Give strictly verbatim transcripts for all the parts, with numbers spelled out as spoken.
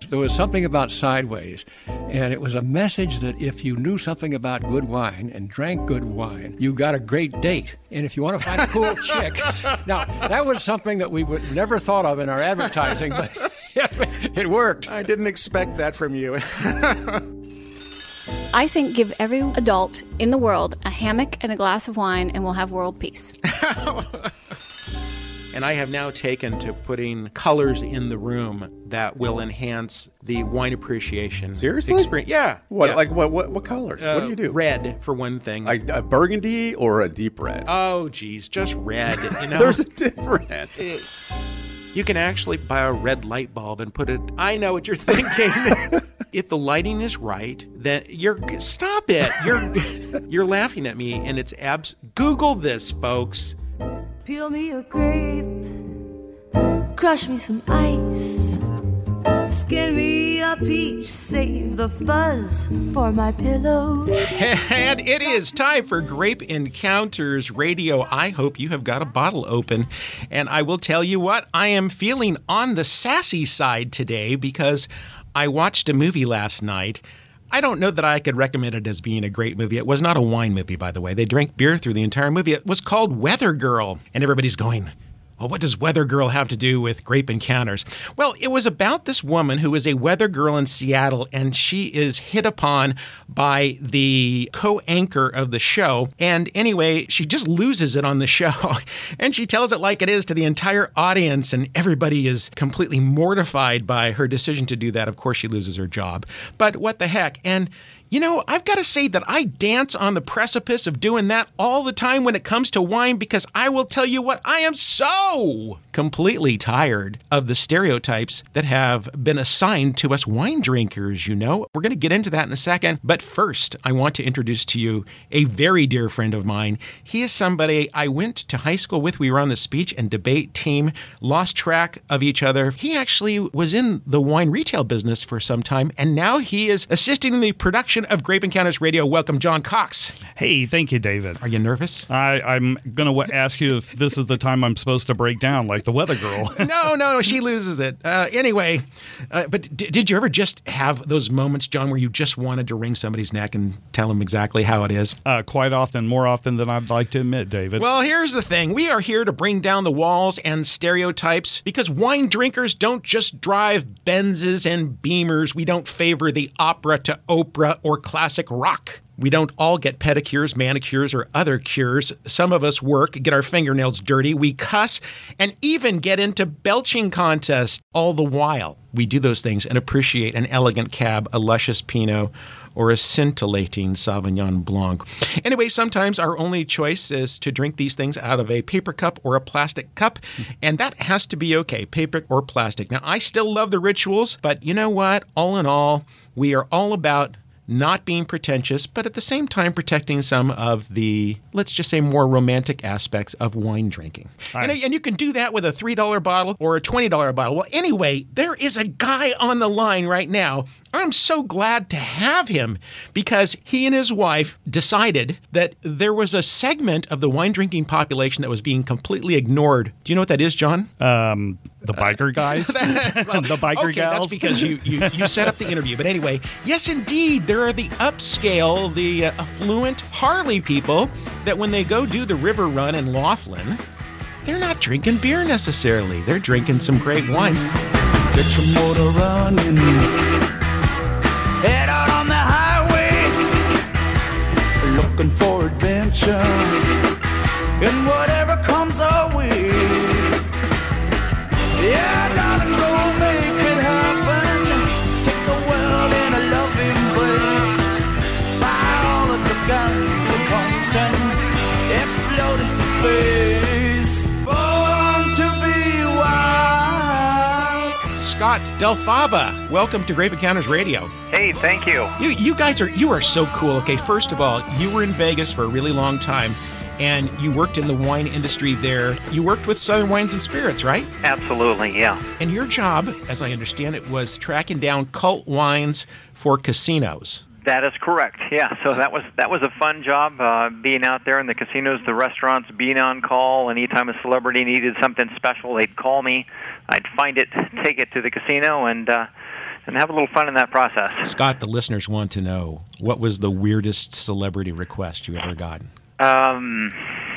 there was something about Sideways, and it was a message that if you knew something about good wine and drank good wine, you got a great date. And if you want to find a cool chick, now that was something that we would never thought of in our advertising, but it worked. I didn't expect that from you. I think give every adult in the world a hammock and a glass of wine, and we'll have world peace. And I have now taken to putting colors in the room that will enhance the wine appreciation. Seriously? Experience. Yeah. What? Yeah. Like what? What? What colors? Uh, what do you do? Red, for one thing. Like a burgundy or a deep red? Oh, geez, just red. You know? There's a difference. You can actually buy a red light bulb and put it. I know what you're thinking. If the lighting is right, then you're stop it. You're you're laughing at me, and it's abs. Google this, folks. Peel me a grape, crush me some ice, skin me a peach, save the fuzz for my pillow. And it is time for Grape Encounters Radio. I hope you have got a bottle open. And I will tell you what, I am feeling on the sassy side today because I watched a movie last night. I don't know that I could recommend it as being a great movie. It was not a wine movie, by the way. They drank beer through the entire movie. It was called Weather Girl. And everybody's going, well, what does Weather Girl have to do with Grape Encounters? Well, it was about this woman who is a weather girl in Seattle, and she is hit upon by the co-anchor of the show. And anyway, she just loses it on the show. And she tells it like it is to the entire audience, and everybody is completely mortified by her decision to do that. Of course, she loses her job. But what the heck? And you know, I've got to say that I dance on the precipice of doing that all the time when it comes to wine, because I will tell you what, I am so completely tired of the stereotypes that have been assigned to us wine drinkers, you know. We're going to get into that in a second. But first, I want to introduce to you a very dear friend of mine. He is somebody I went to high school with. We were on the speech and debate team, lost track of each other. He actually was in the wine retail business for some time, and now he is assisting in the production of Grape Encounters Radio. Welcome, John Cox. Hey, thank you, David. Are you nervous? I, I'm going to w- ask you if this is the time I'm supposed to break down like the weather girl. no, no, no, she loses it. Uh, anyway, uh, but d- did you ever just have those moments, John, where you just wanted to wring somebody's neck and tell them exactly how it is? Uh, quite often, more often than I'd like to admit, David. Well, here's the thing. We are here to bring down the walls and stereotypes because wine drinkers don't just drive Benzes and Beamers. We don't favor the opera to Oprah or classic rock. We don't all get pedicures, manicures, or other cures. Some of us work, get our fingernails dirty, we cuss, and even get into belching contests all the while. We do those things and appreciate an elegant cab, a luscious Pinot, or a scintillating Sauvignon Blanc. Anyway, sometimes our only choice is to drink these things out of a paper cup or a plastic cup, and that has to be okay, paper or plastic. Now, I still love the rituals, but you know what? All in all, we are all about not being pretentious, but at the same time protecting some of the, let's just say, more romantic aspects of wine drinking. And, and you can do that with a three dollar bottle or a twenty dollar bottle. Well, anyway, there is a guy on the line right now. I'm so glad to have him because he and his wife decided that there was a segment of the wine drinking population that was being completely ignored. Do you know what that is, John? Um, the biker guys? well, the biker okay, gals? That's because you, you, you set up the interview. But anyway, yes, indeed, there are the upscale, the uh, affluent Harley people that when they go do the river run in Laughlin, they're not drinking beer necessarily. They're drinking some great wines. Get your motor running. Head out on the highway, looking for adventure, and whatever comes our way. Yeah, gotta go make it happen. Take the world in a loving embrace. Fire all of the guns and pumps and explode into space. Born to be wild. Scott Delfaba, welcome to Grape Encounters Radio. Hey, thank you. You you guys are you are so cool. Okay, first of all, you were in Vegas for a really long time, and you worked in the wine industry there. You worked with Southern Wines and Spirits, right? Absolutely, yeah. And your job, as I understand it, was tracking down cult wines for casinos. That is correct. Yeah, so that was that was a fun job, uh, being out there in the casinos, the restaurants, being on call. Anytime a celebrity needed something special, they'd call me. I'd find it, take it to the casino, and uh, and have a little fun in that process. Scott, the listeners want to know, what was the weirdest celebrity request you ever gotten? Um,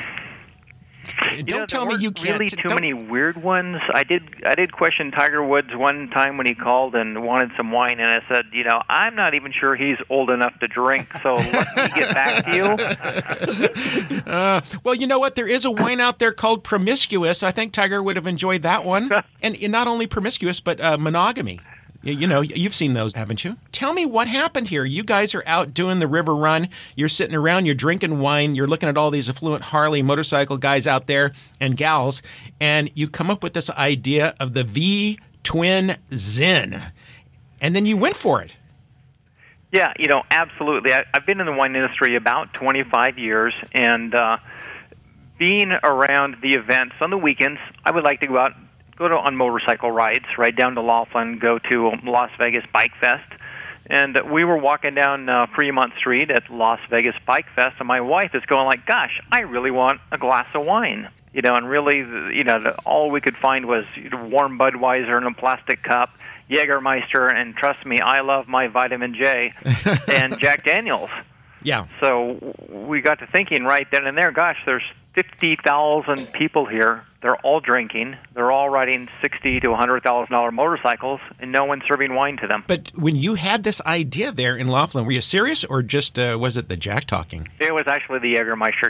Don't you know, tell there me you weren't can't. really too don't- many weird ones. I did I did question Tiger Woods one time when he called and wanted some wine, and I said, you know, I'm not even sure he's old enough to drink, so let me get back to you. Uh, well, you know what? There is a wine out there called Promiscuous. I think Tiger would have enjoyed that one. And, and not only promiscuous, but uh, monogamy. You, you know, you've seen those, haven't you? Tell me what happened here. You guys are out doing the river run. You're sitting around, you're drinking wine, you're looking at all these affluent Harley motorcycle guys out there and gals, and you come up with this idea of the V-Twin Zen. And then you went for it. Yeah, you know, absolutely. I, I've been in the wine industry about twenty-five years, and uh, being around the events on the weekends, I would like to go out, go to on motorcycle rides, right down to Laughlin, go to Las Vegas Bike Fest. And we were walking down uh, Fremont Street at Las Vegas Bike Fest, and my wife is going like, gosh, I really want a glass of wine. You know, and really, you know, the, all we could find was warm Budweiser in a plastic cup, Jägermeister, and trust me, I love my Vitamin J, and Jack Daniels. Yeah. So we got to thinking right then and there, gosh, there's fifty thousand people here. They're all drinking. They're all riding sixty thousand to one hundred thousand dollars motorcycles, and no one's serving wine to them. But when you had this idea there in Laughlin, were you serious, or just uh, was it the Jack talking? It was actually the Jägermeister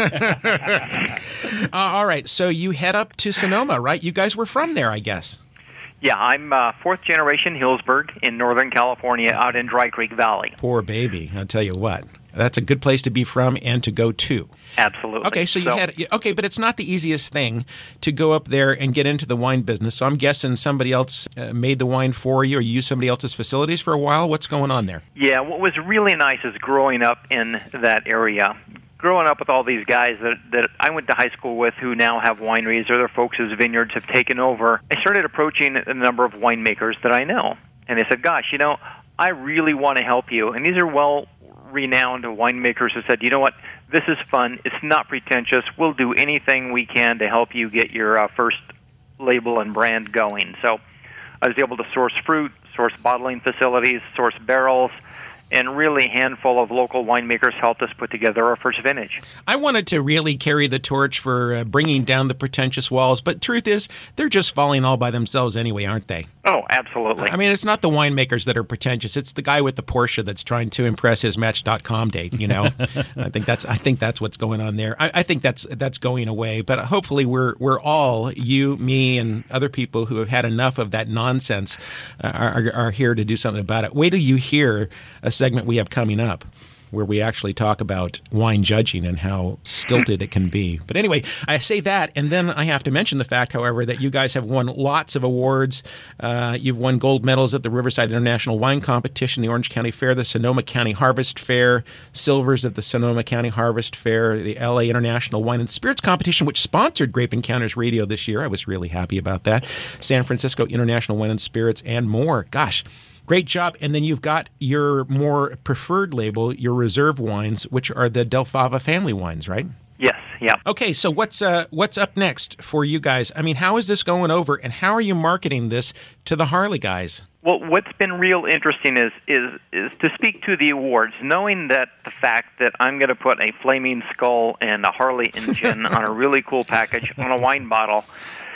talking. uh, all right, so you head up to Sonoma, right? You guys were from there, I guess. Yeah, I'm uh, fourth generation Hillsburg in Northern California out in Dry Creek Valley. Poor baby, I'll tell you what. That's a good place to be from and to go to. Absolutely. Okay, so you had okay, but it's not the easiest thing to go up there and get into the wine business. So I'm guessing somebody else uh, made the wine for you, or you used somebody else's facilities for a while. What's going on there? Yeah, what was really nice is growing up in that area. Growing up with all these guys that, that I went to high school with who now have wineries, or their folks' vineyards have taken over, I started approaching a number of winemakers that I know. And they said, gosh, you know, I really want to help you. And these are well-renowned winemakers who said, you know what, this is fun. It's not pretentious. We'll do anything we can to help you get your uh, first label and brand going. So I was able to source fruit, source bottling facilities, source barrels, and really a handful of local winemakers helped us put together our first vintage. I wanted to really carry the torch for uh, bringing down the pretentious walls, but truth is, they're just falling all by themselves anyway, aren't they? Oh, absolutely. I mean, it's not the winemakers that are pretentious. It's the guy with the Porsche that's trying to impress his Match dot com date, you know? I think that's I think that's what's going on there. I, I think that's that's going away, but hopefully we're we're all, you, me, and other people who have had enough of that nonsense uh, are, are here to do something about it. Wait till you hear a segment we have coming up where we actually talk about wine judging and how stilted it can be. But anyway, I say that, and then I have to mention the fact, however, that you guys have won lots of awards. Uh, you've won gold medals at the Riverside International Wine Competition, the Orange County Fair, the Sonoma County Harvest Fair, silvers at the Sonoma County Harvest Fair, the L A International Wine and Spirits Competition, which sponsored Grape Encounters Radio this year. I was really happy about that. San Francisco International Wine and Spirits, and more. Gosh, great job. And then you've got your more preferred label, your reserve wines, which are the Del Fava family wines, right? Yes, yeah. Okay, so what's uh, what's up next for you guys? I mean, how is this going over, and how are you marketing this to the Harley guys? Well, what's been real interesting is is is to speak to the awards, knowing that the fact that I'm going to put a flaming skull and a Harley engine on a really cool package on a wine bottle,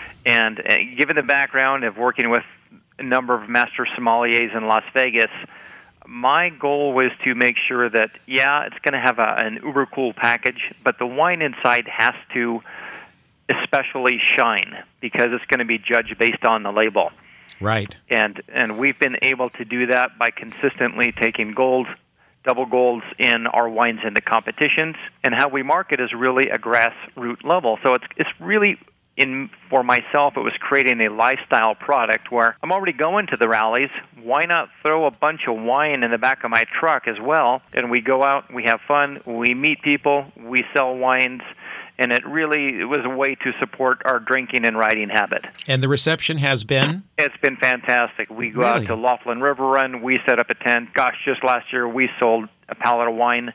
and uh, given the background of working with a number of master sommeliers in Las Vegas, my goal was to make sure that, yeah, it's going to have a, an uber cool package, but the wine inside has to especially shine because it's going to be judged based on the label. Right. And and we've been able to do that by consistently taking gold, double golds in our wines into competitions, and how we market is really a grassroots level. So it's it's really, in for myself, it was creating a lifestyle product where I'm already going to the rallies. Why not throw a bunch of wine in the back of my truck as well? And we go out, we have fun, we meet people, we sell wines, and it really it was a way to support our drinking and riding habit. And the reception has been? It's been fantastic. We go Really? out to Laughlin River Run, we set up a tent. Gosh, just last year we sold a pallet of wine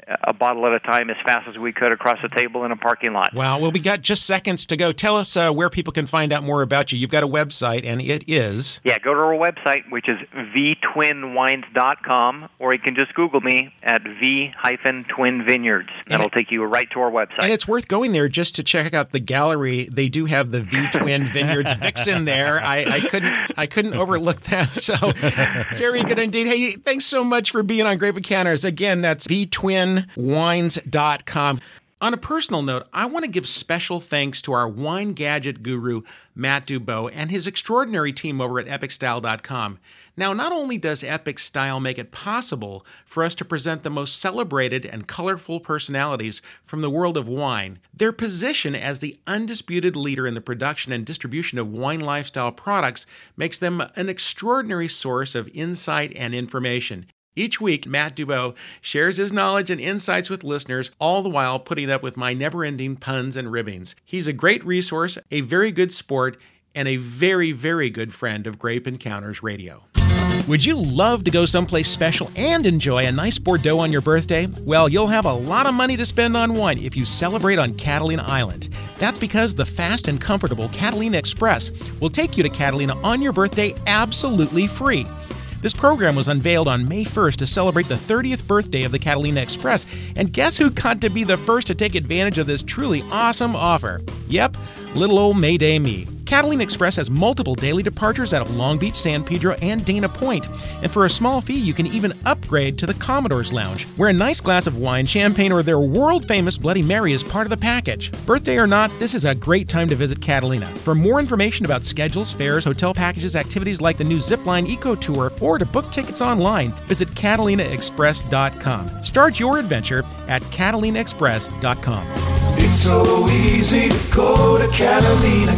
a bottle at a time as fast as we could across the table in a parking lot. Wow. Well, we got just seconds to go. Tell us uh, where people can find out more about you. You've got a website, and it is... Yeah, go to our website, which is v twin wines dot com, or you can just Google me at v twin vineyards. That'll it, take you right to our website. And it's worth going there just to check out the gallery. They do have the V-Twin Vineyards Vixen there. I, I couldn't I couldn't overlook that. So very good indeed. Hey, thanks so much for being on Grape Encounters. Again, that's v twin wines dot com. On a personal note, I want to give special thanks to our wine gadget guru, Matt Dubow, and his extraordinary team over at epic style dot com. Now, not only does Epic Style make it possible for us to present the most celebrated and colorful personalities from the world of wine, their position as the undisputed leader in the production and distribution of wine lifestyle products makes them an extraordinary source of insight and information. Each week, Matt Dubow shares his knowledge and insights with listeners, all the while putting up with my never-ending puns and ribbings. He's a great resource, a very good sport, and a very, very good friend of Grape Encounters Radio. Would you love to go someplace special and enjoy a nice Bordeaux on your birthday? Well, you'll have a lot of money to spend on wine if you celebrate on Catalina Island. That's because the fast and comfortable Catalina Express will take you to Catalina on your birthday absolutely free. This program was unveiled on May first to celebrate the thirtieth birthday of the Catalina Express, and guess who got to be the first to take advantage of this truly awesome offer? Yep, little old Mayday me. Catalina Express has multiple daily departures out of Long Beach, San Pedro, and Dana Point. And for a small fee, you can even upgrade to the Commodore's Lounge, where a nice glass of wine, champagne, or their world-famous Bloody Mary is part of the package. Birthday or not, this is a great time to visit Catalina. For more information about schedules, fares, hotel packages, activities like the new Zipline Eco Tour, or to book tickets online, visit catalina express dot com. Start your adventure at catalina express dot com. It's so easy to go to Catalina,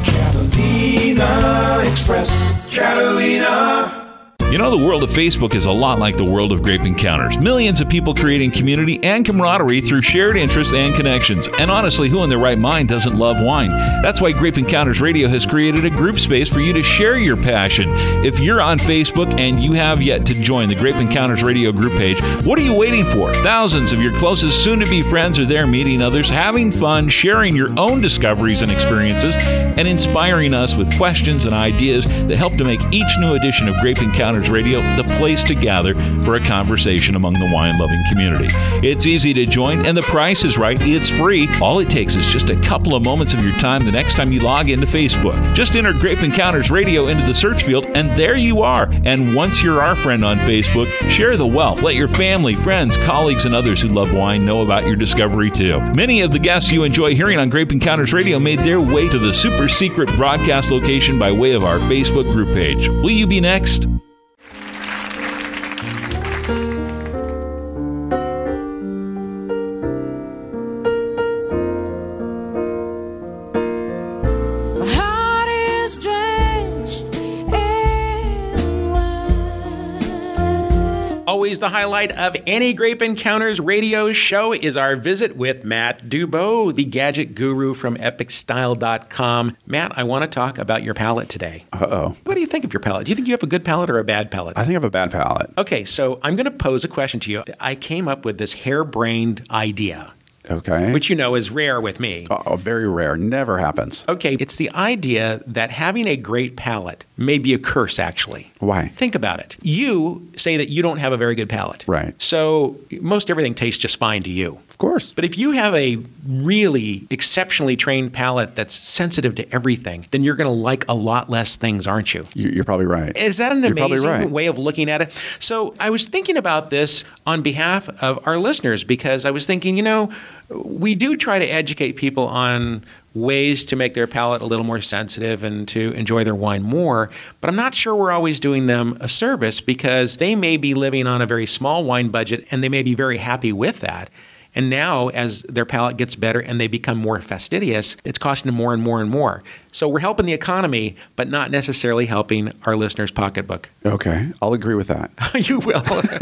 Catalina Express, Catalina. You know, the world of Facebook is a lot like the world of Grape Encounters. Millions of people creating community and camaraderie through shared interests and connections. And honestly, who in their right mind doesn't love wine? That's why Grape Encounters Radio has created a group space for you to share your passion. If you're on Facebook and you have yet to join the Grape Encounters Radio group page, what are you waiting for? Thousands of your closest soon-to-be friends are there meeting others, having fun, sharing your own discoveries and experiences, and inspiring us with questions and ideas that help to make each new edition of Grape Encounters Radio the place to gather for a conversation among the wine-loving community. It's easy to join, and the price is right. It's free. All it takes is just a couple of moments of your time the next time you log into Facebook. Just enter Grape Encounters Radio into the search field, and there you are. And once you're our friend on Facebook, share the wealth. Let your family, friends, colleagues, and others who love wine know about your discovery, too. Many of the guests you enjoy hearing on Grape Encounters Radio made their way to the super secret broadcast location by way of our Facebook group page. Will you be next? Always the highlight of any Grape Encounters radio show is our visit with Matt Dubow, the gadget guru from epic style dot com. Matt, I want to talk about your palate today. Uh-oh. What do you think of your palate? Do you think you have a good palate or a bad palate? I think I have a bad palate. Okay, so I'm going to pose a question to you. I came up with this harebrained idea. Okay. Which you know is rare with me. Oh, very rare. Never happens. Okay, it's the idea that having a great palate may be a curse, actually. Why? Think about it. You say that you don't have a very good palate. Right. So most everything tastes just fine to you. Of course. But if you have a really exceptionally trained palate that's sensitive to everything, then you're going to like a lot less things, aren't you? You're probably right. Is that an you're amazing right. way of looking at it? So I was thinking about this on behalf of our listeners because I was thinking, you know, we do try to educate people on ways to make their palate a little more sensitive and to enjoy their wine more, but I'm not sure we're always doing them a service because they may be living on a very small wine budget and they may be very happy with that. And now, as their palate gets better and they become more fastidious, it's costing them more and more and more. So we're helping the economy, but not necessarily helping our listeners' pocketbook. Okay, I'll agree with that. You will.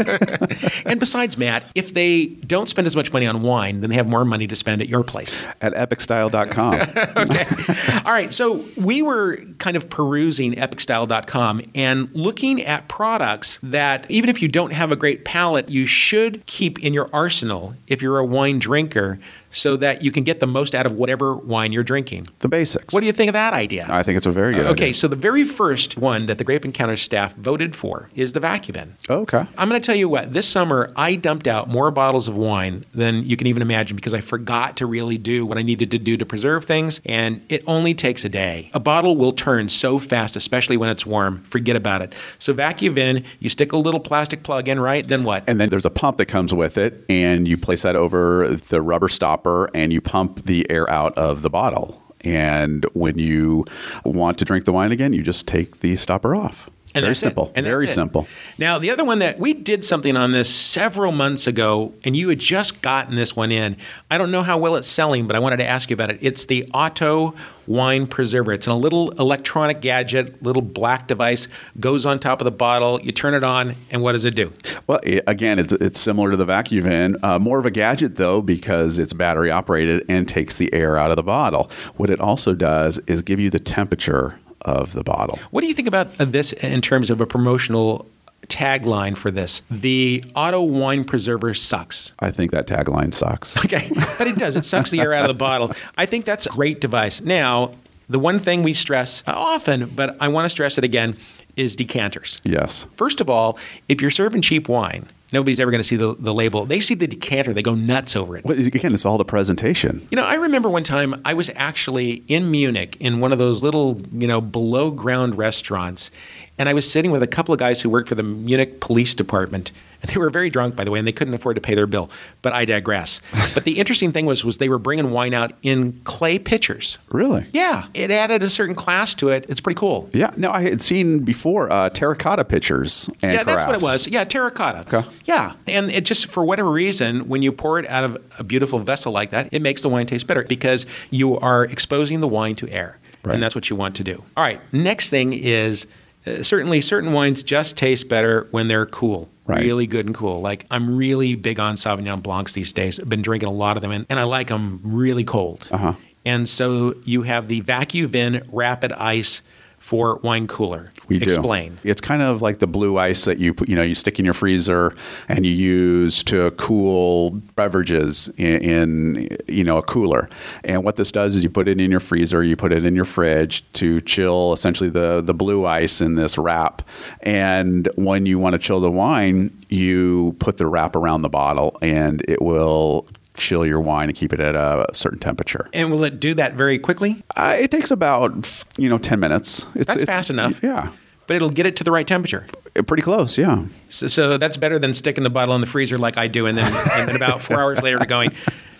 And besides, Matt, if they don't spend as much money on wine, then they have more money to spend at your place. At epic style dot com. Okay. All right. So we were kind of perusing epic style dot com and looking at products that, even if you don't have a great palate, you should keep in your arsenal if you're a wine drinker, so that you can get the most out of whatever wine you're drinking. The basics. What do you think of that idea? I think it's a very good uh, Okay, idea. so the very first one that the Grape Encounter staff voted for is the VacuVin. Okay. I'm going to tell you what, this summer I dumped out more bottles of wine than you can even imagine because I forgot to really do what I needed to do to preserve things, and it only takes a day. A bottle will turn so fast, especially when it's warm. Forget about it. So VacuVin, you stick a little plastic plug in, right? Then what? And then there's a pump that comes with it, and you place that over the rubber stopper, and you pump the air out of the bottle. And when you want to drink the wine again, you just take the stopper off. And Very that's simple. it. And Very that's it. simple. Now, the other one that we did something on this several months ago, and you had just gotten this one in. I don't know how well it's selling, but I wanted to ask you about it. It's the Auto Wine Preserver. It's a little electronic gadget, little black device, goes on top of the bottle. You turn it on, and what does it do? Well, it, again, it's it's similar to the VacuVin. Uh, more of a gadget, though, because it's battery operated and takes the air out of the bottle. What it also does is give you the temperature of the bottle. What do you think about this in terms of a promotional tagline for this? The Auto Wine Preserver sucks. I think that tagline sucks. Okay, but it does. It sucks the air out of the bottle. I think that's a great device. Now, the one thing we stress often, but I want to stress it again, is decanters. Yes. First of all, if you're serving cheap wine, nobody's ever going to see the, the label. They see the decanter. They go nuts over it. Well, again, it's all the presentation. You know, I remember one time I was actually in Munich in one of those little, you know, below ground restaurants. And I was sitting with a couple of guys who worked for the Munich Police Department. And they were very drunk, by the way, and they couldn't afford to pay their bill. But I digress. But the interesting thing was, was they were bringing wine out in clay pitchers. Really? Yeah. It added a certain class to it. It's pretty cool. Yeah. No, I had seen before uh, terracotta pitchers and Yeah, that's what it carafes. was. Yeah, terracotta. Okay. Yeah. And it just, for whatever reason, when you pour it out of a beautiful vessel like that, it makes the wine taste better because you are exposing the wine to air. Right. And that's what you want to do. All right. Next thing is uh, certainly certain wines just taste better when they're cool. Right. Really good and cool. Like, I'm really big on Sauvignon Blancs these days. I've been drinking a lot of them, and, and I like them really cold. Uh-huh. And so you have the VacuVin Rapid Ice for wine cooler. We do. Explain. It's kind of like the blue ice that you put, you know, you stick in your freezer and you use to cool beverages in, in, you know, a cooler. And what this does is you put it in your freezer, you put it in your fridge to chill essentially the, the blue ice in this wrap. And when you want to chill the wine, you put the wrap around the bottle and it will chill your wine and keep it at a certain temperature. And will it do that very quickly? Uh, it takes about, you know, ten minutes. It's, That's it's, fast enough. Yeah. But it'll get it to the right temperature. Pretty close, yeah. So, so that's better than sticking the bottle in the freezer like I do, and then and then about four hours later going,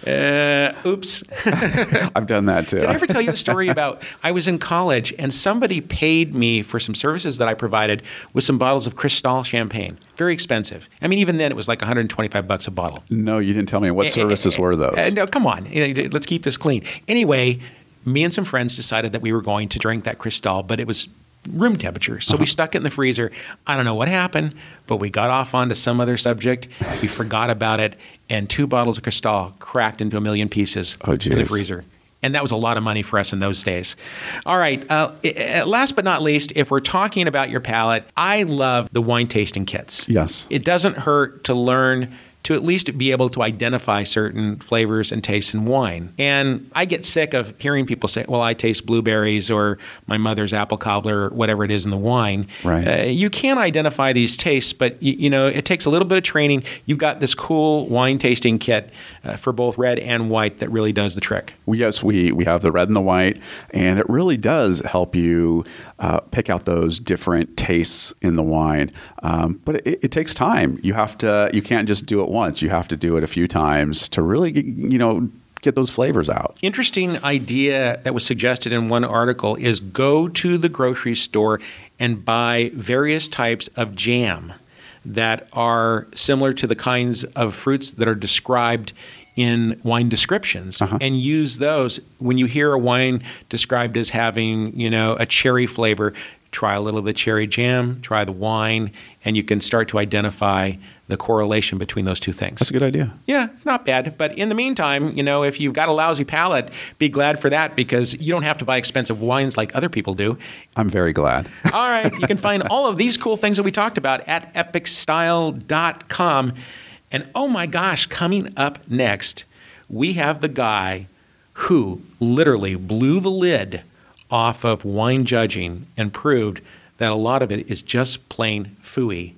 uh, oops. I've done that too. Did I ever tell you the story about I was in college and somebody paid me for some services that I provided with some bottles of Cristal champagne. Very expensive. I mean, even then it was like one hundred twenty-five bucks a bottle. No, you didn't tell me. What services were those? Uh, no, come on. You know, let's keep this clean. Anyway, me and some friends decided that we were going to drink that Cristal, but it was room temperature. So uh-huh. we stuck it in the freezer. I don't know what happened, but we got off onto some other subject. We forgot about it, and two bottles of Cristal cracked into a million pieces oh, in the freezer. And that was a lot of money for us in those days. All right. Uh, last but not least, if we're talking about your palate, I love the wine tasting kits. Yes. It doesn't hurt to learn to at least be able to identify certain flavors and tastes in wine. And I get sick of hearing people say, well, I taste blueberries or my mother's apple cobbler or whatever it is in the wine. Right. Uh, you can identify these tastes, but you, you know, it takes a little bit of training. You've got this cool wine tasting kit uh, for both red and white that really does the trick. Well, yes, we, we have the red and the white, and it really does help you uh, pick out those different tastes in the wine. Um, but it, it takes time. You have to, you can't just do it once. You have to do it a few times to really, you know, get those flavors out. Interesting idea that was suggested in one article is go to the grocery store and buy various types of jam that are similar to the kinds of fruits that are described in wine descriptions Uh-huh. and use those. When you hear a wine described as having, you know, a cherry flavor, try a little of the cherry jam, try the wine, and you can start to identify the correlation between those two things. That's a good idea. Yeah, not bad. But in the meantime, you know, if you've got a lousy palate, be glad for that because you don't have to buy expensive wines like other people do. I'm very glad. All right. You can find all of these cool things that we talked about at epic style dot com. And oh my gosh, coming up next, we have the guy who literally blew the lid off of wine judging and proved that a lot of it is just plain phooey.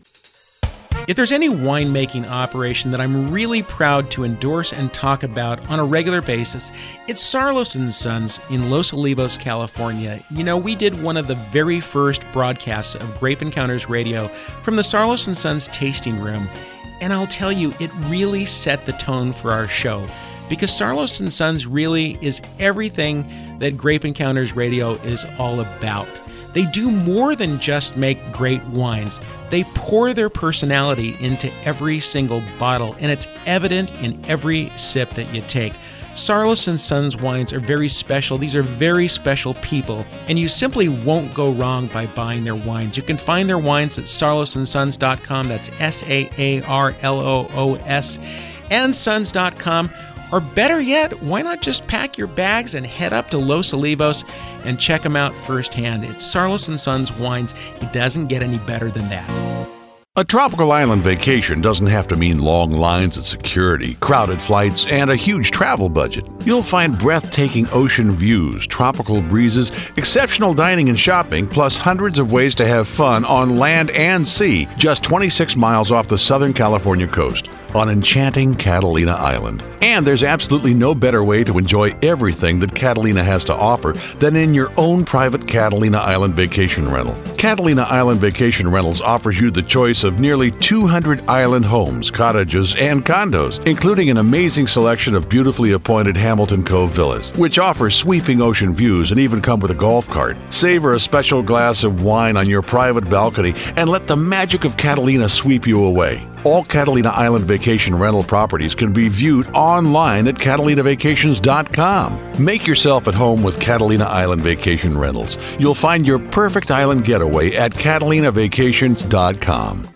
If there's any winemaking operation that I'm really proud to endorse and talk about on a regular basis, it's Sarlos and Sons in Los Olivos, California. You know, we did one of the very first broadcasts of Grape Encounters Radio from the Sarlos and Sons tasting room, and I'll tell you, it really set the tone for our show because Sarlos and Sons really is everything that Grape Encounters Radio is all about. They do more than just make great wines. They pour their personality into every single bottle, and it's evident in every sip that you take. Sarlos and Sons wines are very special. These are very special people, and you simply won't go wrong by buying their wines. You can find their wines at sarlos and sons dot com. That's S A A R L O O S and sons dot com. Or better yet, why not just pack your bags and head up to Los Olivos and check them out firsthand? It's Sarlos and Sons wines. It doesn't get any better than that. A tropical island vacation doesn't have to mean long lines at security, crowded flights, and a huge travel budget. You'll find breathtaking ocean views, tropical breezes, exceptional dining and shopping, plus hundreds of ways to have fun on land and sea, just twenty-six miles off the Southern California coast on enchanting Catalina Island. And there's absolutely no better way to enjoy everything that Catalina has to offer than in your own private Catalina Island vacation rental. Catalina Island Vacation Rentals offers you the choice of nearly two hundred island homes, cottages, and condos, including an amazing selection of beautifully appointed Hamilton Cove villas, which offer sweeping ocean views and even come with a golf cart. Savor a special glass of wine on your private balcony and let the magic of Catalina sweep you away. All Catalina Island Vacation rental properties can be viewed online at catalina vacations dot com. Make yourself at home with Catalina Island Vacation Rentals. You'll find your perfect island getaway at catalina vacations dot com.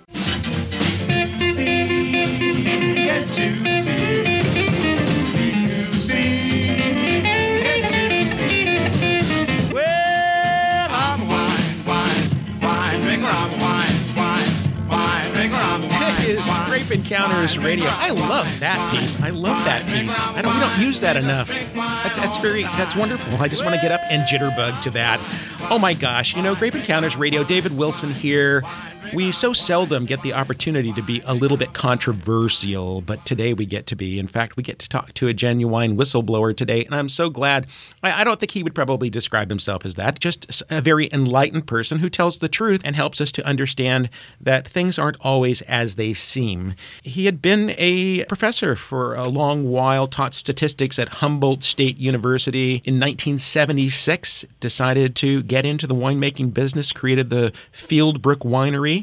Grape Encounters Radio. I love that piece. I love that piece. I don't. We don't use that enough. That's, that's very. That's wonderful. I just want to get up and jitterbug to that. Oh my gosh! You know, Grape Encounters Radio. David Wilson here. We so seldom get the opportunity to be a little bit controversial, but today we get to be. In fact, we get to talk to a genuine whistleblower today, and I'm so glad. I, I don't think he would probably describe himself as that. Just a very enlightened person who tells the truth and helps us to understand that things aren't always as they seem. He had been a professor for a long while, taught statistics at Humboldt State University. In nineteen seventy-six, decided to get into the winemaking business, created the Fieldbrook Winery,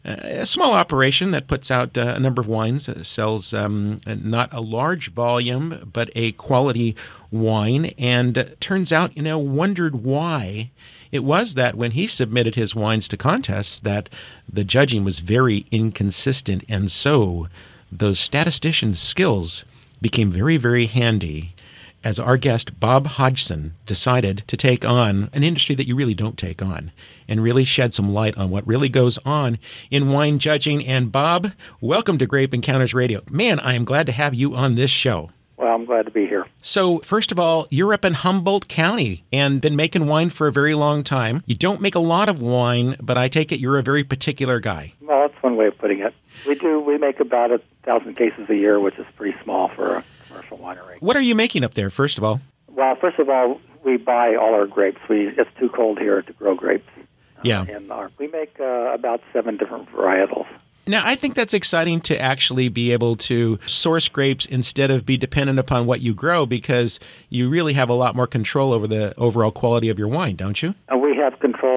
a small operation that puts out uh, a number of wines, uh, sells um, not a large volume, but a quality wine, and uh, turns out, you know, wondered why it was that when he submitted his wines to contests that the judging was very inconsistent, and so those statisticians' skills became very, very handy as our guest, Bob Hodgson, decided to take on an industry that you really don't take on and really shed some light on what really goes on in wine judging. And Bob, welcome to Grape Encounters Radio. Man, I am glad to have you on this show. Well, I'm glad to be here. So, first of all, you're up in Humboldt County and been making wine for a very long time. You don't make a lot of wine, but I take it you're a very particular guy. Well, that's one way of putting it. We do. We make about a thousand cases a year, which is pretty small for a commercial winery. What are you making up there, first of all? Well, first of all, we buy all our grapes. We It's too cold here to grow grapes. Yeah. Uh, and our, we make uh, about seven different varietals. Now, I think that's exciting to actually be able to source grapes instead of be dependent upon what you grow, because you really have a lot more control over the overall quality of your wine, don't you? And we have control over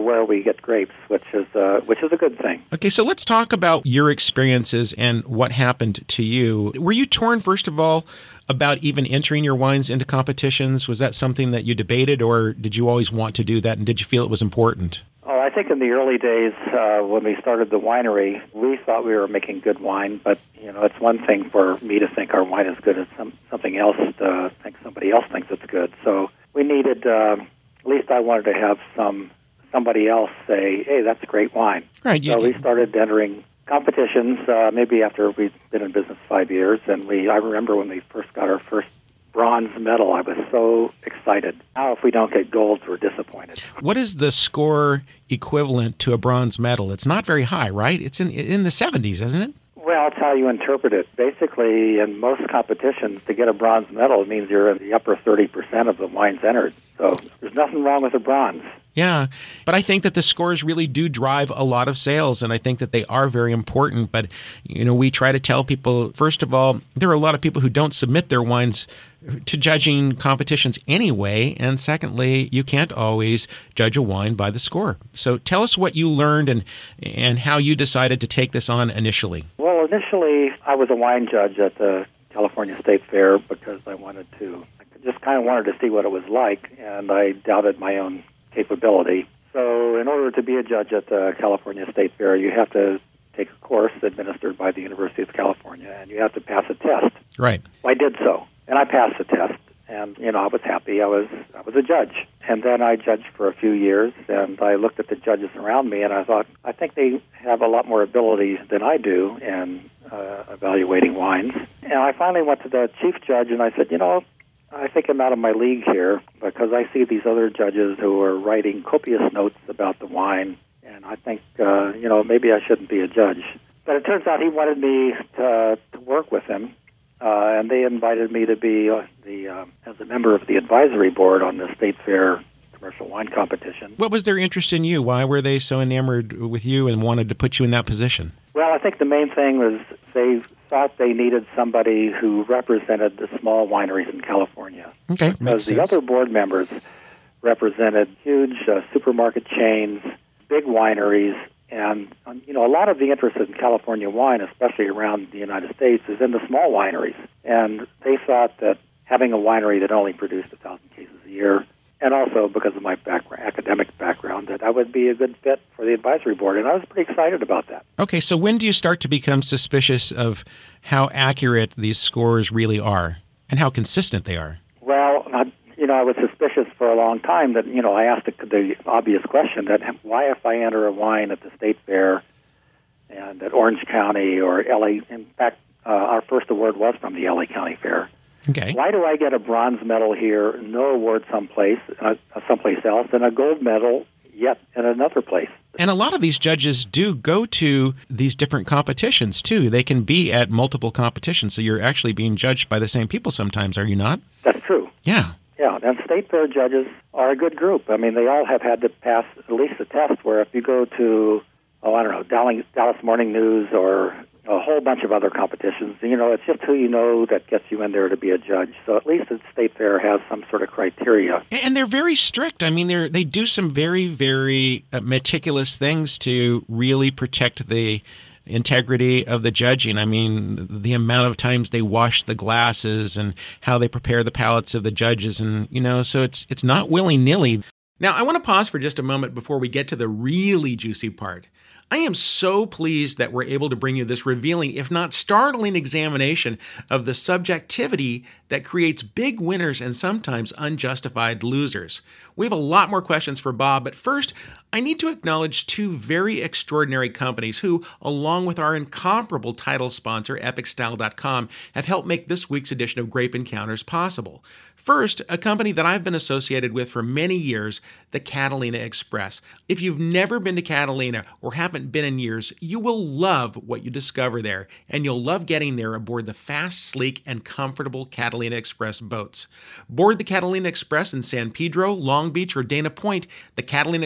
where we get grapes, which is uh, which is a good thing. Okay, so let's talk about your experiences and what happened to you. Were you torn, first of all, about even entering your wines into competitions? Was that something that you debated, or did you always want to do that, and did you feel it was important? Oh, I think in the early days uh, when we started the winery, we thought we were making good wine, but you know, it's one thing for me to think our wine is good, it's some, something else to think somebody else thinks it's good. So we needed, uh, at least I wanted to have some somebody else say, hey, that's great wine. Right. So we started entering competitions, uh, maybe after we'd been in business five years, and we I remember when we first got our first bronze medal, I was so excited. Now if we don't get golds, we're disappointed. What is the score equivalent to a bronze medal? It's not very high, right? It's in in the seventies, isn't it? Well, it's how you interpret it. Basically, in most competitions, to get a bronze medal, it means you're in the upper thirty percent of the wines entered. So there's nothing wrong with a bronze. Yeah, but I think that the scores really do drive a lot of sales, and I think that they are very important. But, you know, we try to tell people, first of all, there are a lot of people who don't submit their wines to judging competitions anyway, and secondly, you can't always judge a wine by the score. So tell us what you learned and and how you decided to take this on initially. Well, initially, I was a wine judge at the California State Fair because I wanted to, I just kind of wanted to see what it was like, and I doubted my own capability. So in order to be a judge at the California State Fair, you have to take a course administered by the University of California, and you have to pass a test. Right. Well, I did so, and I passed the test, and, you know, I was happy. I was I was a judge. And then I judged for a few years, and I looked at the judges around me, and I thought, I think they have a lot more ability than I do in uh, evaluating wines. And I finally went to the chief judge, and I said, you know, I think I'm out of my league here because I see these other judges who are writing copious notes about the wine, and I think, uh, you know, maybe I shouldn't be a judge. But it turns out he wanted me to, to work with him, uh, and they invited me to be uh, the uh, as a member of the advisory board on the State Fair commercial wine competition. What was their interest in you? Why were they so enamored with you and wanted to put you in that position? Well, I think the main thing was they thought they needed somebody who represented the small wineries in California. Okay, because makes the sense. other board members represented huge uh, supermarket chains, big wineries, and um, you know, a lot of the interest in California wine, especially around the United States, is in the small wineries. And they thought that having a winery that only produced a thousand cases a year, and also because of my background, academic background, that I would be a good fit for the advisory board, and I was pretty excited about that. Okay, so when do you start to become suspicious of how accurate these scores really are and how consistent they are? Well, I, you know, I was suspicious for a long time that, you know, I asked the, the obvious question that why if I enter a wine at the State Fair and at Orange County or L A, in fact, uh, our first award was from the L A County Fair. Okay. Why do I get a bronze medal here, no award someplace, uh, someplace else, and a gold medal yet in another place? And a lot of these judges do go to these different competitions, too. They can be at multiple competitions, so you're actually being judged by the same people sometimes, are you not? That's true. Yeah. Yeah, and State Fair judges are a good group. I mean, they all have had to pass at least a test where if you go to, oh, I don't know, Dallas, Dallas Morning News or a whole bunch of other competitions, you know, it's just who you know that gets you in there to be a judge. So at least the State Fair has some sort of criteria. And they're very strict. I mean, they they do some very, very uh, meticulous things to really protect the integrity of the judging. I mean, the amount of times they wash the glasses and how they prepare the palates of the judges. And, you know, so it's it's not willy-nilly. Now, I want to pause for just a moment before we get to the really juicy part. I am so pleased that we're able to bring you this revealing, if not startling, examination of the subjectivity that creates big winners and sometimes unjustified losers. We have a lot more questions for Bob, but first, I need to acknowledge two very extraordinary companies who, along with our incomparable title sponsor, Epic Style dot com, have helped make this week's edition of Grape Encounters possible. First, a company that I've been associated with for many years, the Catalina Express. If you've never been to Catalina or haven't been in years, you will love what you discover there, and you'll love getting there aboard the fast, sleek, and comfortable Catalina Express boats. Board the Catalina Express in San Pedro, Long Beach, or Dana Point, the Catalina Express has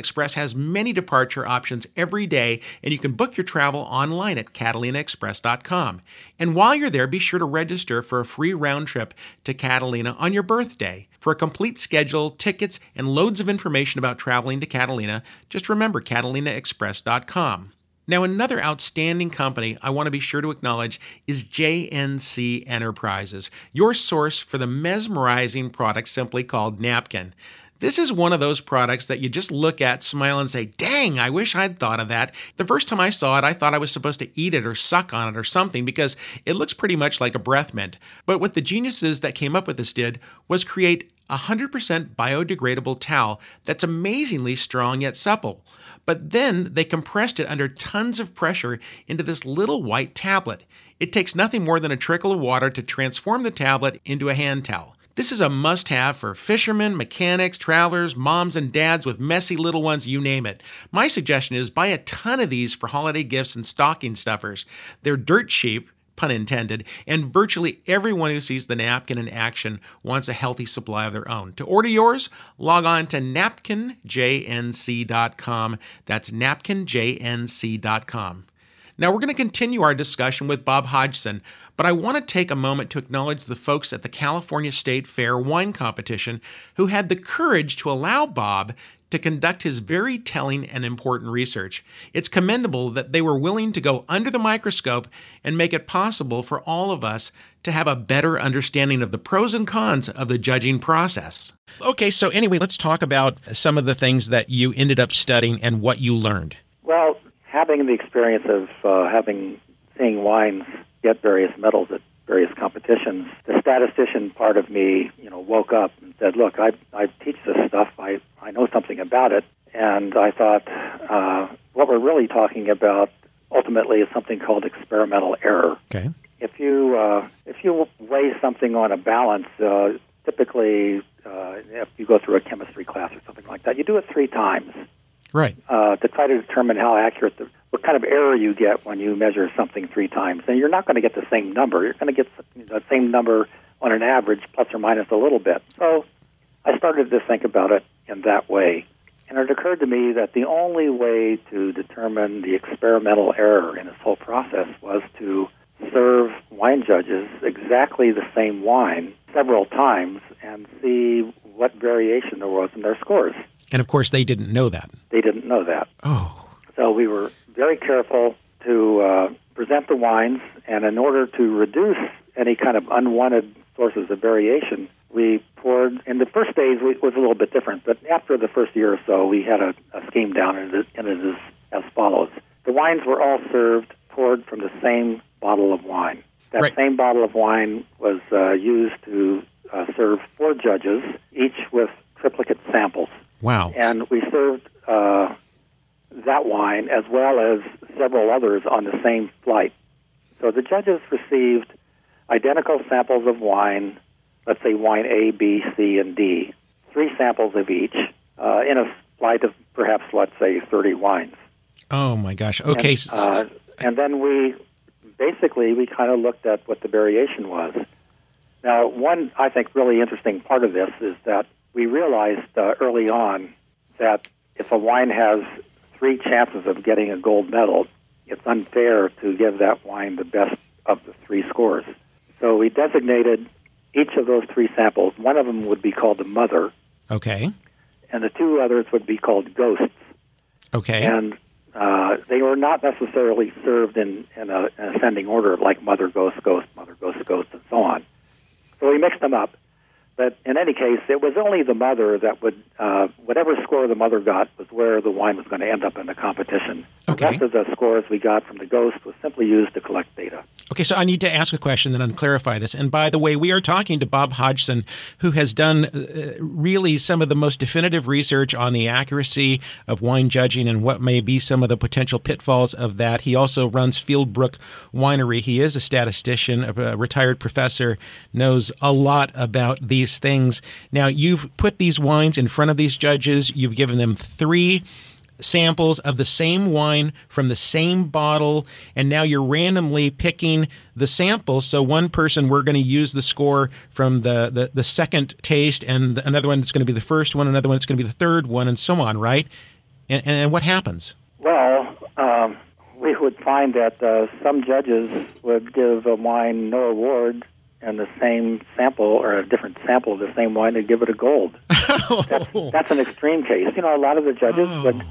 has many departure options every day, and you can book your travel online at catalina express dot com. And while you're there, be sure to register for a free round trip to Catalina on your birthday. For a complete schedule, tickets, and loads of information about traveling to Catalina, just remember catalina express dot com. Now, another outstanding company I want to be sure to acknowledge is J N C Enterprises, your source for the mesmerizing product simply called napkin. This is one of those products that you just look at, smile, and say, dang, I wish I'd thought of that. The first time I saw it, I thought I was supposed to eat it or suck on it or something because it looks pretty much like a breath mint. But what the geniuses that came up with this did was create a one hundred percent biodegradable towel that's amazingly strong yet supple. But then they compressed it under tons of pressure into this little white tablet. It takes nothing more than a trickle of water to transform the tablet into a hand towel. This is a must-have for fishermen, mechanics, travelers, moms and dads with messy little ones, you name it. My suggestion is buy a ton of these for holiday gifts and stocking stuffers. They're dirt cheap, pun intended, and virtually everyone who sees the napkin in action wants a healthy supply of their own. To order yours, log on to napkin j n c dot com. That's napkin j n c dot com. Now, we're going to continue our discussion with Bob Hodgson, but I want to take a moment to acknowledge the folks at the California State Fair Wine Competition who had the courage to allow Bob to conduct his very telling and important research. It's commendable that they were willing to go under the microscope and make it possible for all of us to have a better understanding of the pros and cons of the judging process. Okay, so anyway, let's talk about some of the things that you ended up studying and what you learned. Well, having the experience of uh, having seeing wines get various medals at various competitions, the statistician part of me, you know, woke up and said, "Look, I I teach this stuff. I I know something about it." And I thought, uh, what we're really talking about ultimately is something called experimental error. Okay. If you uh, if you weigh something on a balance, uh, typically uh, if you go through a chemistry class or something like that, you do it three times. Right. Uh, to try to determine how accurate, the, what kind of error you get when you measure something three times. And you're not going to get the same number. You're going to get the same number on an average, plus or minus a little bit. So I started to think about it in that way. And it occurred to me that the only way to determine the experimental error in this whole process was to serve wine judges exactly the same wine several times and see what variation there was in their scores. And of course, they didn't know that. They didn't know that. Oh. So we were very careful to uh, present the wines, and in order to reduce any kind of unwanted sources of variation, we poured, in the first days it was a little bit different, but after the first year or so, we had a, a scheme down, and it, and it is as follows. The wines were all served, poured from the same bottle of wine. That right. same bottle of wine was uh, used to uh, serve four judges, each with triplicate samples. Wow. And we served uh, that wine as well as several others on the same flight. So the judges received identical samples of wine, let's say wine A, B, C, and D, three samples of each, uh, in a flight of perhaps, let's say, thirty wines. Oh, my gosh. Okay. And, uh, and then we, basically, we kind of looked at what the variation was. Now, one, I think, really interesting part of this is that we realized uh, early on that if a wine has three chances of getting a gold medal, it's unfair to give that wine the best of the three scores. So we designated each of those three samples. One of them would be called the mother. Okay. And the two others would be called ghosts. Okay. And uh, they were not necessarily served in, in a, an ascending order like mother, ghost, ghost, mother, ghost, ghost, and so on. So we mixed them up. But in any case, it was only the mother that would, uh, whatever score the mother got was where the wine was going to end up in the competition. Okay. The rest of the scores we got from the ghost was simply used to collect data. Okay, so I need to ask a question then and clarify this. And by the way, we are talking to Bob Hodgson, who has done uh, really some of the most definitive research on the accuracy of wine judging and what may be some of the potential pitfalls of that. He also runs Fieldbrook Winery. He is a statistician, a retired professor, knows a lot about these things. Now, you've put these wines in front of these judges. You've given them three samples of the same wine from the same bottle, and now you're randomly picking the samples. So one person, we're going to use the score from the, the, the second taste, and another one is going to be the first one, another one is going to be the third one, and so on, right? And, and what happens? Well, um, we would find that uh, some judges would give a wine no award, and the same sample or a different sample of the same wine, they'd give it a gold. Oh. That's, that's an extreme case. You know, a lot of the judges Oh. would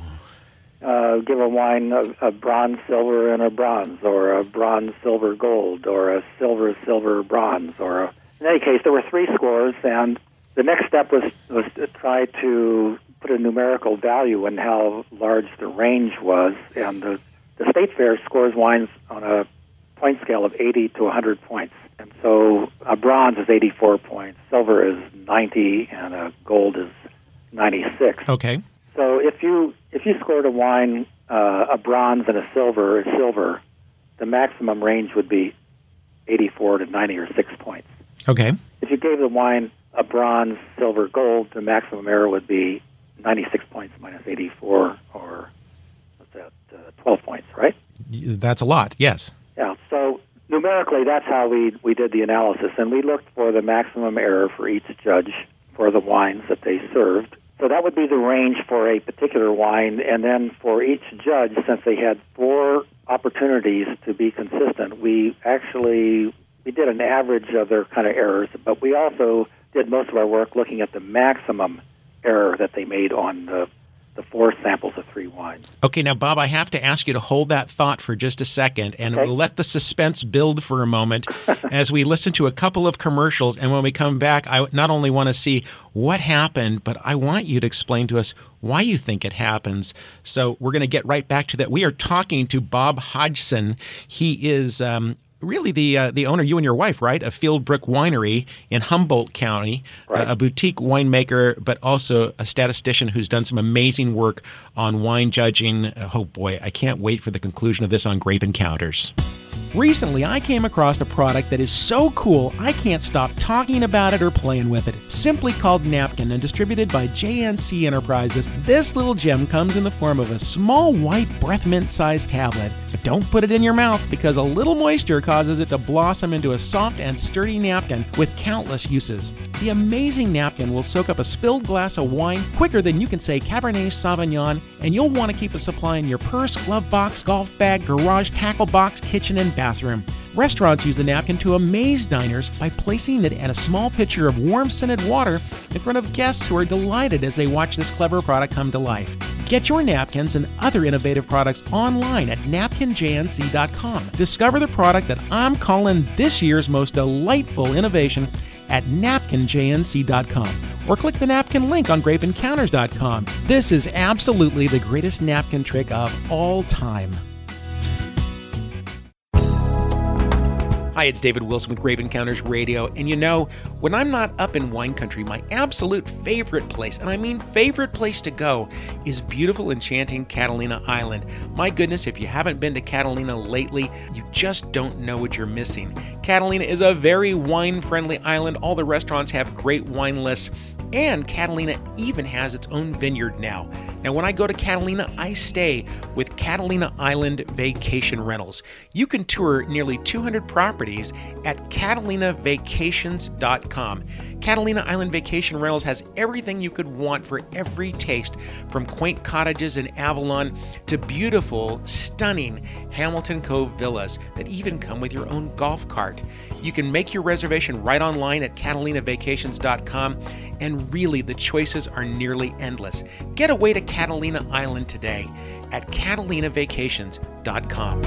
uh, give a wine a, a bronze, silver, and a bronze, or a bronze, silver, gold, or a silver, silver, bronze, or a, in any case, there were three scores, and the next step was was to try to put a numerical value in how large the range was, and the the State Fair scores wines on a point scale of eighty to one hundred points. And so a bronze is eighty-four points, silver is ninety, and a gold is ninety-six. Okay. So if you if you scored a wine, uh, a bronze and a silver, a silver, the maximum range would be eighty-four to ninety or six points. Okay. If you gave the wine a bronze, silver, gold, the maximum error would be ninety-six points minus eighty-four, or what's that, uh, twelve points, right? That's a lot, yes. Yeah, so numerically, that's how we we did the analysis, and we looked for the maximum error for each judge for the wines that they served. So that would be the range for a particular wine, and then for each judge, since they had four opportunities to be consistent, we actually we did an average of their kind of errors, but we also did most of our work looking at the maximum error that they made on the the four samples of three wines. Okay, now, Bob, I have to ask you to hold that thought for just a second, and Okay. we'll let the suspense build for a moment as we listen to a couple of commercials. And when we come back, I not only want to see what happened, but I want you to explain to us why you think it happens. So we're going to get right back to that. We are talking to Bob Hodgson. He is um, really the uh, the owner, you and your wife, right, of Fieldbrook Winery in Humboldt County, Right. uh, a boutique winemaker, but also a statistician who's done some amazing work on wine judging. Oh boy, I can't wait for the conclusion of this on Grape Encounters. Recently, I came across a product that is so cool I can't stop talking about it or playing with it. Simply called Napkin and distributed by J N C Enterprises, this little gem comes in the form of a small white breath mint-sized tablet. But don't put it in your mouth, because a little moisture causes it to blossom into a soft and sturdy napkin with countless uses. The amazing napkin will soak up a spilled glass of wine quicker than you can say Cabernet Sauvignon, and you'll want to keep a supply in your purse, glove box, golf bag, garage, tackle box, kitchen, and bathroom. Restaurants use the napkin to amaze diners by placing it in a small pitcher of warm scented water in front of guests who are delighted as they watch this clever product come to life. Get your napkins and other innovative products online at napkin j n c dot com. Discover the product that I'm calling this year's most delightful innovation at napkin j n c dot com, or click the napkin link on grape encounters dot com. This is absolutely the greatest napkin trick of all time. Hi, it's David Wilson with Grape Encounters Radio, and you know, when I'm not up in wine country, my absolute favorite place, and I mean favorite place to go, is beautiful, enchanting Catalina Island. My goodness, if you haven't been to Catalina lately, you just don't know what you're missing. Catalina is a very wine-friendly island. All the restaurants have great wine lists, and Catalina even has its own vineyard now. Now, when I go to Catalina, I stay with Catalina Island Vacation Rentals. You can tour nearly two hundred properties at catalina vacations dot com. Catalina Island Vacation Rentals has everything you could want for every taste, from quaint cottages in Avalon to beautiful, stunning Hamilton Cove villas that even come with your own golf cart. You can make your reservation right online at catalina vacations dot com, and really the choices are nearly endless. Get away to Catalina Island today at catalina vacations dot com.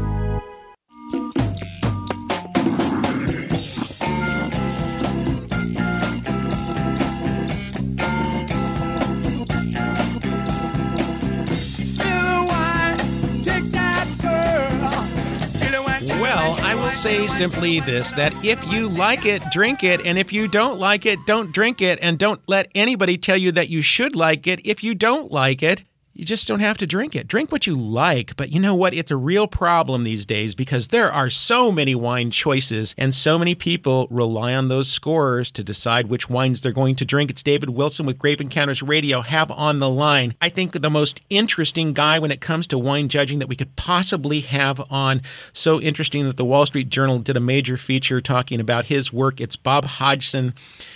Well, I will say simply this, that if you like it, drink it, and if you don't like it, don't drink it, and don't let anybody tell you that you should like it. If you don't like it, you just don't have to drink it. Drink what you like, but you know what? It's a real problem these days because there are so many wine choices and so many people rely on those scorers to decide which wines they're going to drink. It's David Wilson with Grape Encounters Radio. Have on the line, I think, the most interesting guy when it comes to wine judging that we could possibly have on. So interesting that the Wall Street Journal did a major feature talking about his work. It's Bob Hodgson.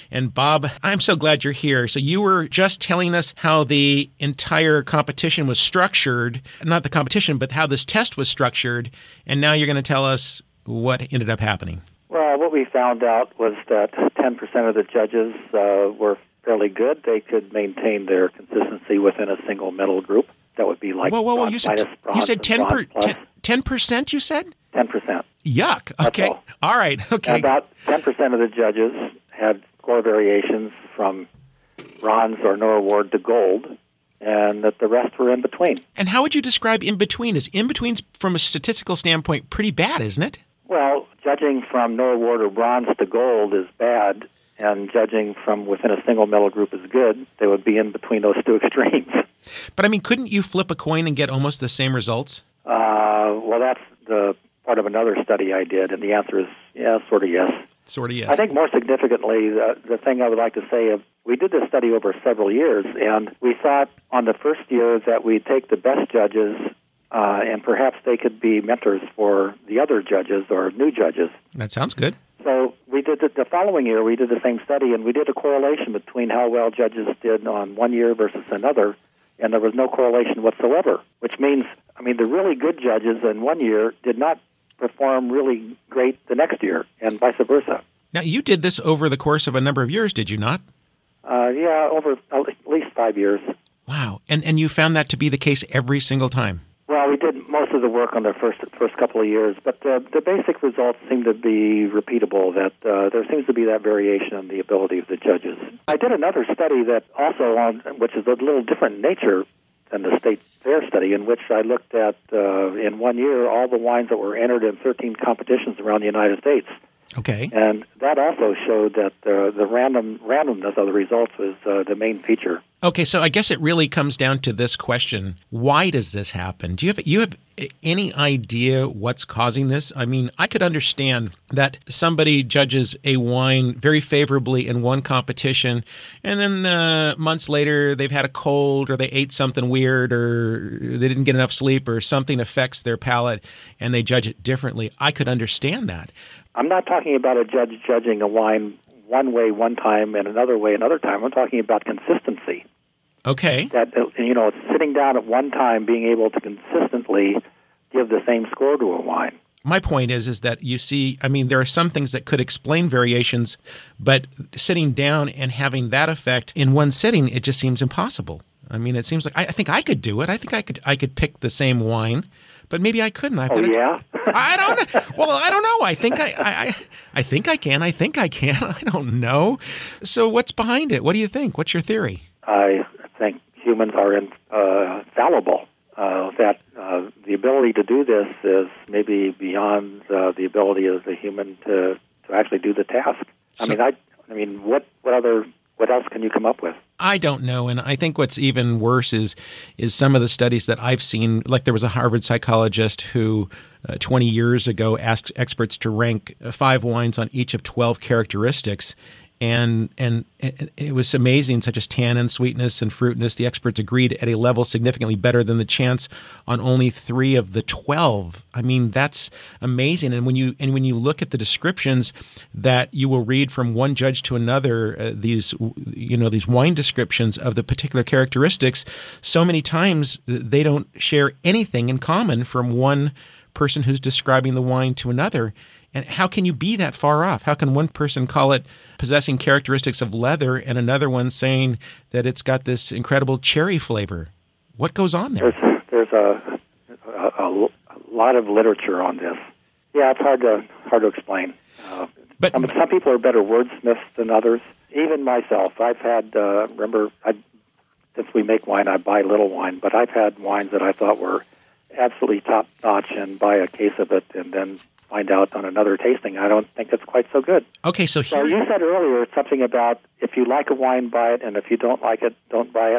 And Bob, I'm so glad you're here. So you were just telling us how the entire competition was structured, not the competition, but how this test was structured. And now you're going to tell us what ended up happening. Well, what we found out was that ten percent of the judges uh, were fairly good. They could maintain their consistency within a single medal group. That would be like whoa, whoa, whoa! bronze You said minus bronze you said ten per plus. ten percent. You said ten percent. Yuck. Okay. all. all right. Okay. And about ten percent of the judges had score variations from bronze or no award to gold, and that the rest were in between. And how would you describe in between? Is in between, from a statistical standpoint, pretty bad, isn't it? Well, judging from no award or bronze to gold is bad, and judging from within a single medal group is good. They would be in between those two extremes. But I mean, couldn't you flip a coin and get almost the same results? Uh, well, that's the part of another study I did, and the answer is yeah, sort of yes. Sort of yes. I think more significantly, the, the thing I would like to say, uh, we did this study over several years, and we thought on the first year that we'd take the best judges, uh, and perhaps they could be mentors for the other judges or new judges. That sounds good. So we did it the following year. We did the same study, and we did a correlation between how well judges did on one year versus another, and there was no correlation whatsoever, which means, I mean, the really good judges in one year did not perform really great the next year, and vice versa. Now, you did this over the course of a number of years, did you not? Uh, yeah, over at least five years. Wow. And and you found that to be the case every single time? Well, we did most of the work on the first first couple of years, but the, the basic results seem to be repeatable, that uh, there seems to be that variation in the ability of the judges. I did another study that also on, which is a little different nature than the state fair study, in which I looked at, uh, in one year, all the wines that were entered in thirteen competitions around the United States. Okay. And that also showed that uh, the random randomness of the results was uh, the main feature. Okay, so I guess it really comes down to this question. Why does this happen? Do you have you have any idea what's causing this? I mean, I could understand that somebody judges a wine very favorably in one competition, and then uh, months later they've had a cold or they ate something weird or they didn't get enough sleep or something affects their palate and they judge it differently. I could understand that. I'm not talking about a judge judging a wine one way one time and another way another time. I'm talking about consistency. Okay. That, you know, sitting down at one time, being able to consistently give the same score to a wine. My point is, is that you see, I mean, there are some things that could explain variations, but sitting down and having that effect in one sitting, it just seems impossible. I mean, it seems like I, I think I could do it. I think I could I could pick the same wine, but maybe I couldn't. I've oh, got to, yeah? I don't know. Well, I don't know. I think I, I, I, I think I can. I think I can. I don't know. So what's behind it? What do you think? What's your theory? I think humans are in, uh, fallible. Uh, that uh, the ability to do this is maybe beyond uh, the ability of the human to, to actually do the task. I So- mean, I, I mean, what, what other, what else can you come up with? I don't know, and I think what's even worse is is some of the studies that I've seen. Like there was a Harvard psychologist who uh, twenty years ago asked experts to rank five wines on each of twelve characteristics, and and it, it was amazing, such as tannin, sweetness, and fruitness. The experts agreed at a level significantly better than the chance on only three of the twelve. I mean, that's amazing. And when you and when you look at the descriptions that you will read from one judge to another, uh, these you know these wine descriptions of the particular characteristics, so many times they don't share anything in common from one person who's describing the wine to another. And how can you be that far off? How can one person call it possessing characteristics of leather and another one saying that it's got this incredible cherry flavor? What goes on there? There's, there's a, a, a lot of literature on this. Yeah, it's hard to hard to explain. Uh, but some, some people are better wordsmiths than others. Even myself, I've had. Uh, remember, I, since we make wine, I buy little wine, but I've had wines that I thought were absolutely top notch, and buy a case of it, and then find out on another tasting, I don't think it's quite so good. Okay, so here... So you said earlier something about if you like a wine, buy it, and if you don't like it, don't buy it. I,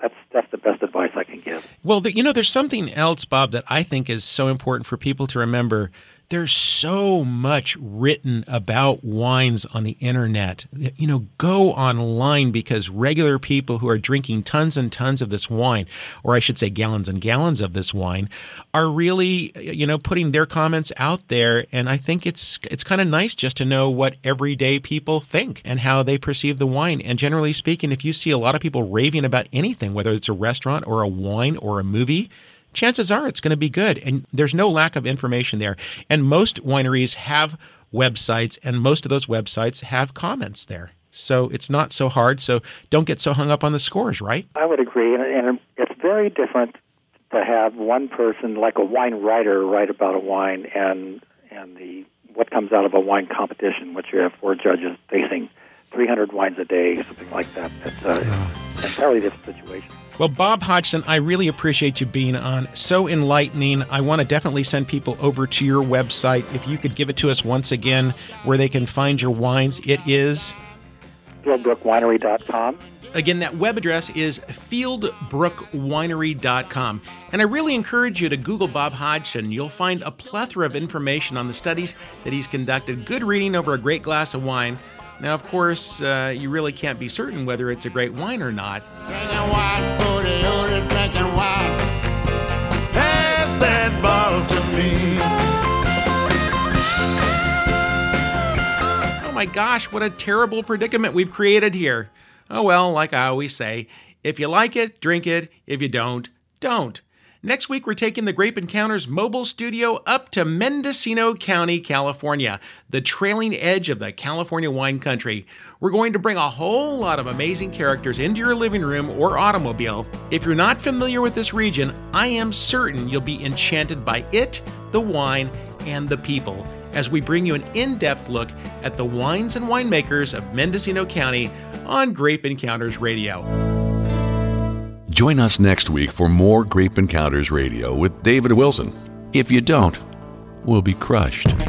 that's that's the best advice I can give. Well, the, you know, there's something else, Bob, that I think is so important for people to remember. There's so much written about wines on the internet. You know, go online, because regular people who are drinking tons and tons of this wine, or I should say gallons and gallons of this wine, are really, you know, putting their comments out there. And I think it's it's kind of nice just to know what everyday people think and how they perceive the wine. And generally speaking, if you see a lot of people raving about anything, whether it's a restaurant or a wine or a movie, chances are it's going to be good. And there's no lack of information there. And most wineries have websites, and most of those websites have comments there. So it's not so hard. So don't get so hung up on the scores, right? I would agree. And, and it's very different to have one person, like a wine writer, write about a wine, and and the what comes out of a wine competition, which you have four judges facing three hundred wines a day, something like that. It's uh, an entirely different situation. Well, Bob Hodgson, I really appreciate you being on. So enlightening. I want to definitely send people over to your website. If you could give it to us once again, where they can find your wines, it is fieldbrook winery dot com. Again, that web address is fieldbrook winery dot com. And I really encourage you to Google Bob Hodgson. You'll find a plethora of information on the studies that he's conducted. Good reading over a great glass of wine. Now, of course, uh, you really can't be certain whether it's a great wine or not. Drinking wine, booty, booty, drinking wine. Pass that bottle to me. Oh my gosh, what a terrible predicament we've created here. Oh well, like I always say, if you like it, drink it. If you don't, don't. Next week, we're taking the Grape Encounters mobile studio up to Mendocino County, California, the trailing edge of the California wine country. We're going to bring a whole lot of amazing characters into your living room or automobile. If you're not familiar with this region, I am certain you'll be enchanted by it, the wine, and the people, as we bring you an in-depth look at the wines and winemakers of Mendocino County on Grape Encounters Radio. Join us next week for more Grape Encounters Radio with David Wilson. If you don't, we'll be crushed.